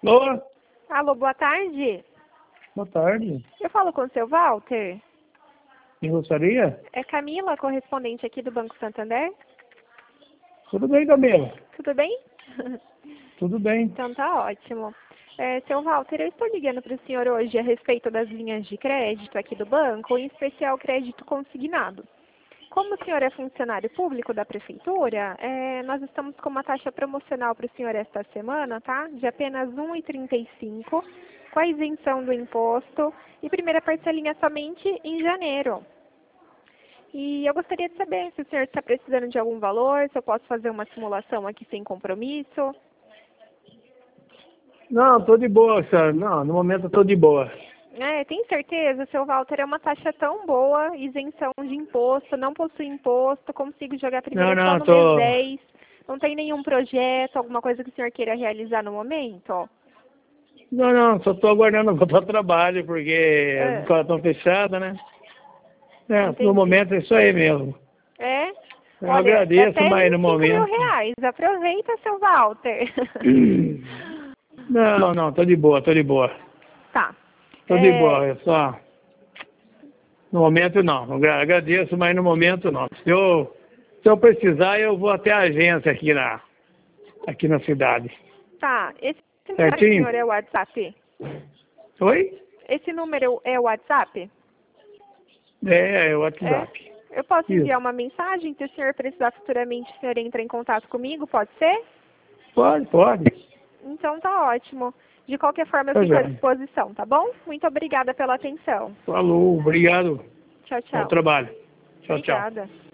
Alô? Alô, boa tarde. Boa tarde. Eu falo com o seu Walter. Quem gostaria? É Camila, correspondente aqui do Banco Santander. Tudo bem, Camila? Tudo bem? Tudo bem. Então tá ótimo. Seu Walter, eu estou ligando para o senhor hoje a respeito das linhas de crédito aqui do banco, em especial crédito consignado. Como o senhor é funcionário público da prefeitura, nós estamos com uma taxa promocional para o senhor esta semana, tá? De apenas R$ 1,35, com a isenção do imposto e primeira parcelinha somente em janeiro. E eu gostaria de saber se o senhor está precisando de algum valor, se eu posso fazer uma simulação aqui sem compromisso. Não, tô de boa, senhor. Não, no momento eu tô de boa. Tem certeza, seu Walter? É uma taxa tão boa, isenção de imposto, não possui imposto, consigo jogar primeiro só no mês 10. Não tem nenhum projeto, alguma coisa que o senhor queira realizar no momento? Não, só tô aguardando voltar ao trabalho, porque as escolas estão fechadas, né? No momento é isso aí mesmo. Eu Olha, agradeço, até mas no 25 mil momento... reais. Aproveita, seu Walter. Não, tô de boa. Tá. Tô de boa, é só... No momento não. Agradeço, mas no momento não. Se eu precisar, eu vou até a agência aqui na cidade. Tá. Esse número, Certinho? senhor, é o WhatsApp? Oi? Esse número é o WhatsApp? É o WhatsApp. Eu posso Isso. enviar uma mensagem? Se o senhor precisar futuramente, o senhor entra em contato comigo, pode ser? Pode. Então tá ótimo. De qualquer forma, eu Tá fico à joia. disposição, tá bom? Muito obrigada pela atenção. Falou, obrigado. Tchau, Bom tchau. trabalho. Tchau. Obrigada.